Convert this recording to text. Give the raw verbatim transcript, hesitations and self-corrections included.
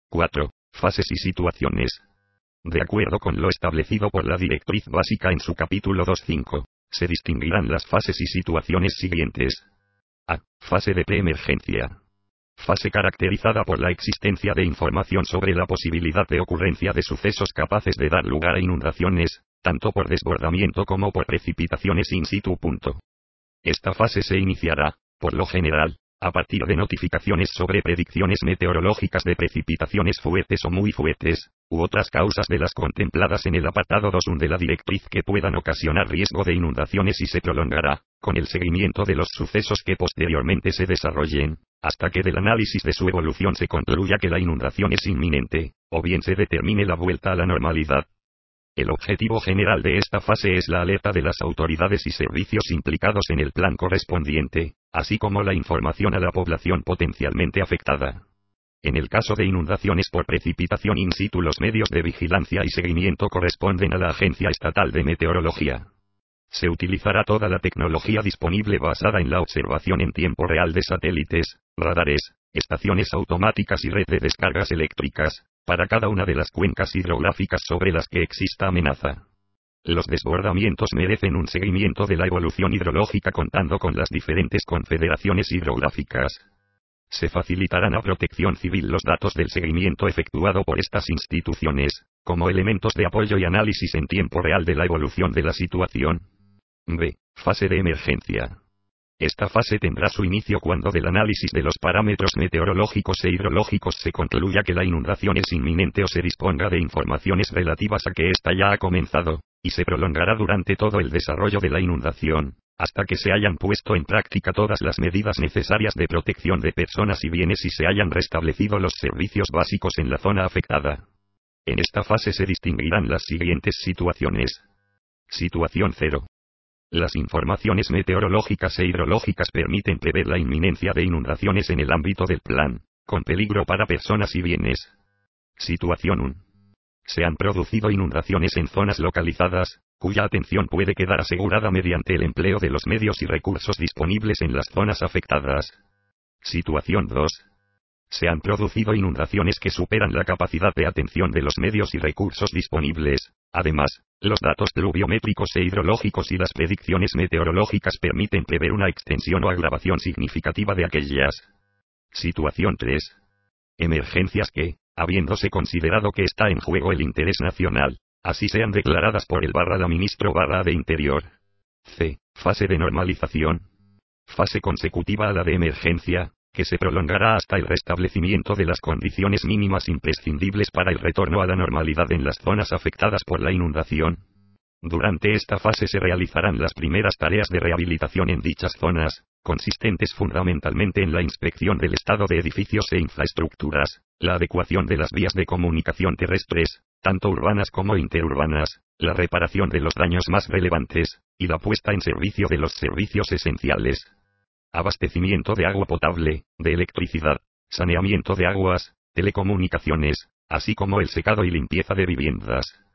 cuatro. Fases y situaciones. De acuerdo con lo establecido por la directriz básica en su capítulo dos punto cinco, se distinguirán las fases y situaciones siguientes. A. Fase de preemergencia. Fase caracterizada por la existencia de información sobre la posibilidad de ocurrencia de sucesos capaces de dar lugar a inundaciones, tanto por desbordamiento como por precipitaciones in situ. Punto. Esta fase se iniciará, por lo general, a partir de notificaciones sobre predicciones meteorológicas de precipitaciones fuertes o muy fuertes, u otras causas de las contempladas en el apartado dos punto uno de la directriz que puedan ocasionar riesgo de inundaciones y se prolongará, con el seguimiento de los sucesos que posteriormente se desarrollen, hasta que del análisis de su evolución se concluya que la inundación es inminente, o bien se determine la vuelta a la normalidad. El objetivo general de esta fase es la alerta de las autoridades y servicios implicados en el plan correspondiente, así como la información a la población potencialmente afectada. En el caso de inundaciones por precipitación in situ, los medios de vigilancia y seguimiento corresponden a la Agencia Estatal de Meteorología. Se utilizará toda la tecnología disponible basada en la observación en tiempo real de satélites, radares, estaciones automáticas y red de descargas eléctricas, para cada una de las cuencas hidrográficas sobre las que exista amenaza. Los desbordamientos merecen un seguimiento de la evolución hidrológica contando con las diferentes confederaciones hidrográficas. Se facilitarán a Protección Civil los datos del seguimiento efectuado por estas instituciones, como elementos de apoyo y análisis en tiempo real de la evolución de la situación. B. Fase de emergencia. Esta fase tendrá su inicio cuando del análisis de los parámetros meteorológicos e hidrológicos se concluya que la inundación es inminente o se disponga de informaciones relativas a que ésta ya ha comenzado, y se prolongará durante todo el desarrollo de la inundación, hasta que se hayan puesto en práctica todas las medidas necesarias de protección de personas y bienes y se hayan restablecido los servicios básicos en la zona afectada. En esta fase se distinguirán las siguientes situaciones. Situación cero. Las informaciones meteorológicas e hidrológicas permiten prever la inminencia de inundaciones en el ámbito del plan, con peligro para personas y bienes. Situación uno. Se han producido inundaciones en zonas localizadas, cuya atención puede quedar asegurada mediante el empleo de los medios y recursos disponibles en las zonas afectadas. Situación dos. Se han producido inundaciones que superan la capacidad de atención de los medios y recursos disponibles. Además, los datos pluviométricos e hidrológicos y las predicciones meteorológicas permiten prever una extensión o agravación significativa de aquellas. Situación tres. Emergencias que, habiéndose considerado que está en juego el interés nacional, así sean declaradas por el barra la ministro barra de Interior. C. Fase de normalización. Fase consecutiva a la de emergencia, que se prolongará hasta el restablecimiento de las condiciones mínimas imprescindibles para el retorno a la normalidad en las zonas afectadas por la inundación. Durante esta fase se realizarán las primeras tareas de rehabilitación en dichas zonas, consistentes fundamentalmente en la inspección del estado de edificios e infraestructuras, la adecuación de las vías de comunicación terrestres, tanto urbanas como interurbanas, la reparación de los daños más relevantes, y la puesta en servicio de los servicios esenciales. Abastecimiento de agua potable, de electricidad, saneamiento de aguas, telecomunicaciones, así como el secado y limpieza de viviendas.